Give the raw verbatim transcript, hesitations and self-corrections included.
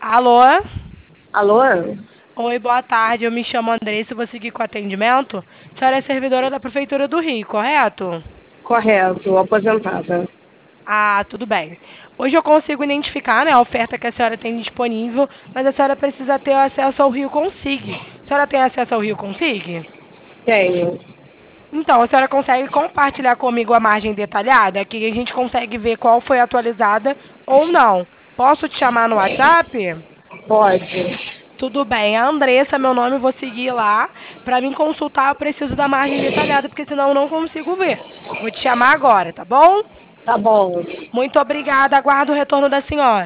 Alô? Alô? Oi, boa tarde. Eu me chamo Andressa e vou seguir com o atendimento. A senhora é servidora da Prefeitura do Rio, correto? Correto, aposentada. Ah, tudo bem. Hoje eu consigo identificar, né, a oferta que a senhora tem disponível, mas a senhora precisa ter acesso ao Rio Consig. A senhora tem acesso ao Rio Consig? Tenho. Então, a senhora consegue compartilhar comigo a margem detalhada, que a gente consegue ver qual foi atualizada ou não. Posso te chamar no WhatsApp? Pode. Tudo bem. A Andressa, meu nome, vou seguir lá. Para mim consultar, eu preciso da margem detalhada, porque senão eu não consigo ver. Vou te chamar agora, tá bom? Tá bom. Muito obrigada. Aguardo o retorno da senhora.